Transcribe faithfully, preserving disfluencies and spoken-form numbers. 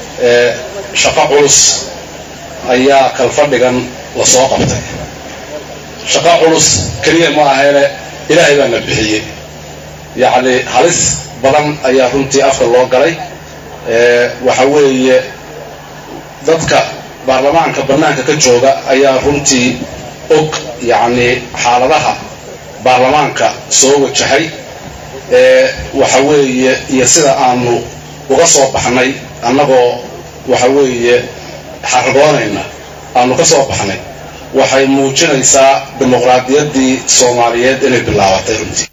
shaqo culus ayaa kalfadhigan la soo qabtay shaqo culus kaliya ma ahayne ilaahay baa na bixiyey yacni halis badan ayaa runtii afka loo galay waxa weeye dadka baarlamaanka bannaanka ka jooga ayaa runtii og yacni xaaladaha baarlamaanka soo wajahay waxa weeye iyo sida aanu uga soo baxnay annagoo waxa weeye xargoonayna aanu ka soo baxnay waxay muujinaysaa dimuqraadiyaddii Soomaaliyeed inay bilaabatay runtii